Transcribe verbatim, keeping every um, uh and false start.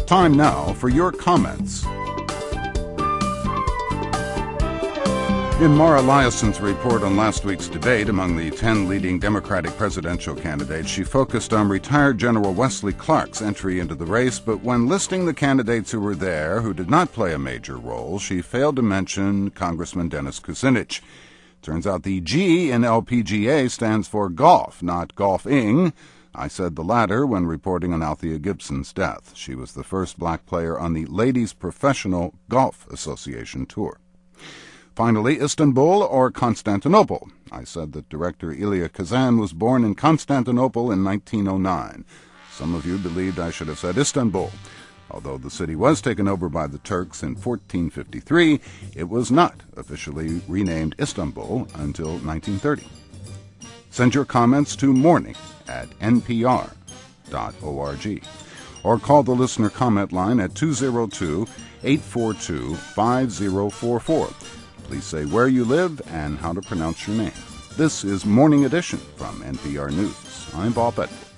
Time now for your comments. In Mara Liasson's report on last week's debate among the ten leading Democratic presidential candidates, she focused on retired General Wesley Clark's entry into the race, but when listing the candidates who were there who did not play a major role, she failed to mention Congressman Dennis Kucinich. Turns out the G in L P G A stands for golf, not golfing. I said the latter when reporting on Althea Gibson's death. She was the first black player on the Ladies Professional Golf Association Tour. Finally, Istanbul or Constantinople? I said that director Elia Kazan was born in Constantinople in nineteen oh nine. Some of you believed I should have said Istanbul. Although the city was taken over by the Turks in fourteen fifty-three, it was not officially renamed Istanbul until nineteen thirty. Send your comments to morning at n p r dot org or call the listener comment line at two oh two, eight four two, five oh four four. Please say where you live and how to pronounce your name. This is Morning Edition from N P R News. I'm Bob Edwards.